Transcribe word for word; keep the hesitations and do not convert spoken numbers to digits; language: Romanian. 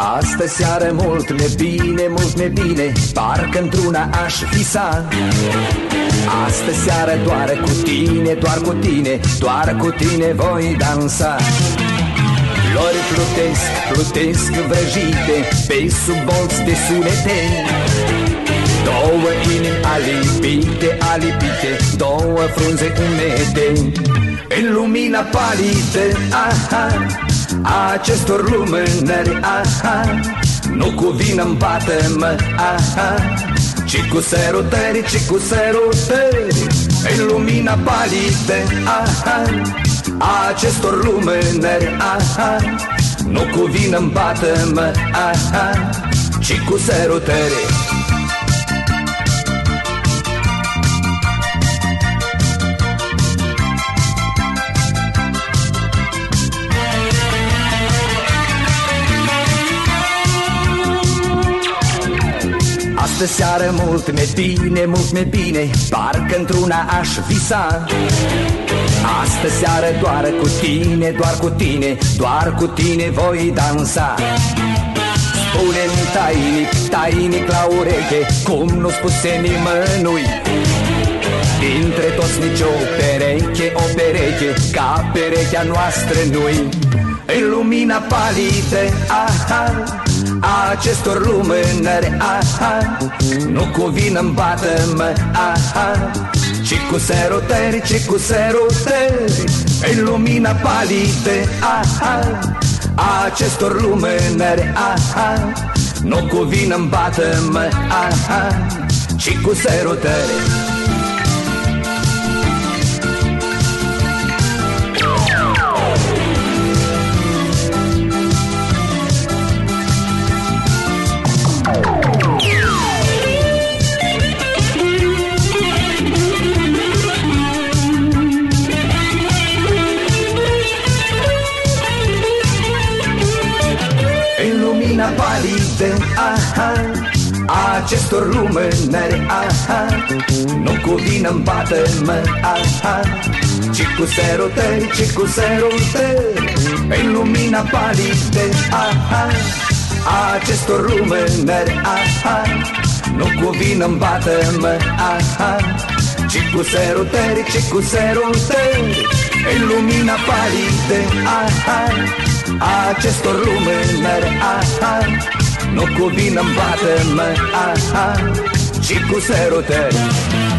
Astă seară mult mi-e bine, mult mi-e bine, parcă într-una aș visa. Astă seară doar cu tine, doar cu tine, doar cu tine voi dansa. Flori plutesc, plutesc vrăjite pe sub bolți de sunete. Două inimi alipite, alipite, două frunze umede. În lumina palidă, aha, a acestor lumânări, aha, nu cu vină-mi bată-mă, aha, ci cu sărutări, ci cu sărutări. În lumina palidă, aha, a acestor lumânări, aha, nu cu vină-mi bată-mă, aha, ci cu sărutări. Astă seară mult mi-e bine, mult mi-e bine, parcă într-una aș visa. Astă seară doar cu tine, doar cu tine, doar cu tine voi dansa. Spune-mi tainic, tainic la ureche, cum nu spuse nimănui. Dintre toți nici o pereche, o pereche, ca perechea noastră nu-i. În lumina palidă, aha, a acestor lumânări, aha, nu cu vină-mi bată-mă, aha, ci cu sărutări, ci cu sărutări. În lumina palidă, aha, a acestor lumânări, aha, nu cu vină-mi bată-mă, aha, ci cu sărutări. Lumina palidă, aha, a acestor lumânări, aha, nu cu vină-mi bată-mă, aha, ci cu sărutări, ci cu sărutări. În lumina palidă, aha, a acestor lumânări, aha, nu cu vină-mi bată-mă, aha, ci cu sărutări, ci cu sărutări. În lumina palidă, aha, a acestor lumânări, aha, nu cu vină-mi bată-mă, aha, ci cu sărutări.